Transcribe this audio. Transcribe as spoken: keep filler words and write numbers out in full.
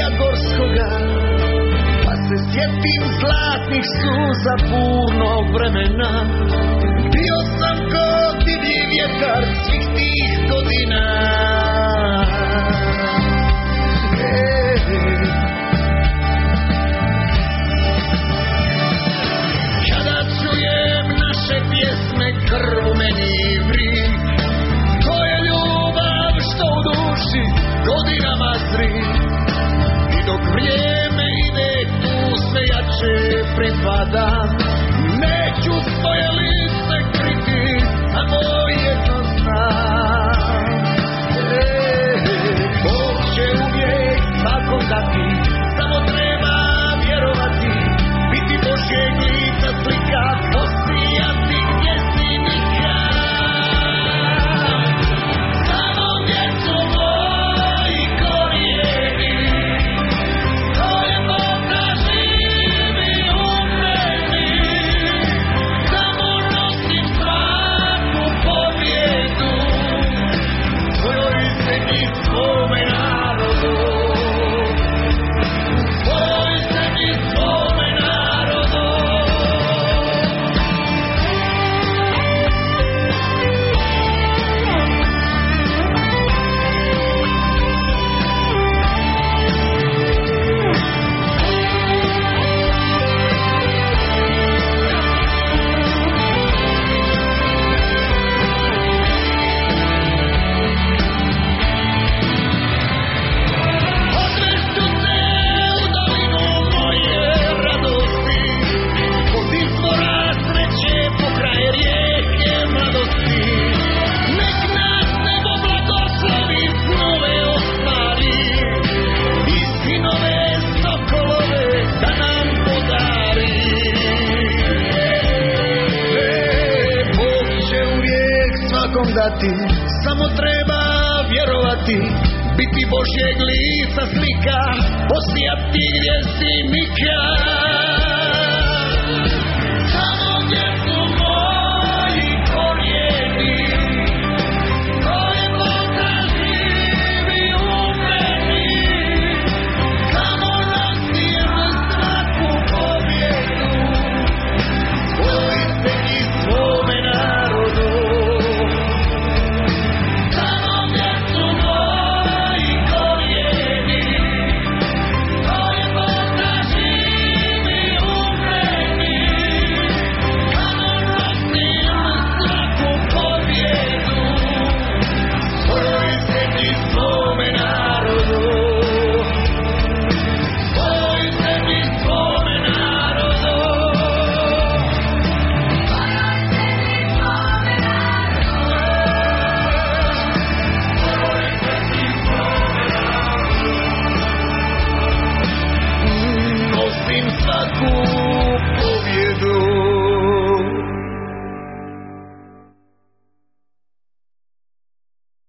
gorskoga, pa se sjetim zlatnih suza burnog vremena. Bio sam ko divlji vjetar svih tih godina. Kada čujem naše pjesme, krv u meni vri. To je ljubav što u duši godinama zri. I dok vrijeme ide tu sve jače pripadam. Neću svoje lice kriti, samo jedno znam. Bog će uvijek svakom dati, samo treba vjerovati. Biti Božjeg lica slika, posijati gdje si nikad. Samo gdje su moji korijeni, to je Bog da živi u meni. Samo nosim svaku pobjedu tvojoj zemlji, svome narodu. Tvojoj zemlji, svome narodu. Odvežu te u dolinu moje radosti, od izvora sreće pokraj rijeke mladosti. Nek nas nebo blagoslovi, snove ostvari i sinove sokolove da nam podari. Bog će uvijek svakom dati, samo treba vjerovati. Biti Božjeg lica slika, posijati gdje si nikad.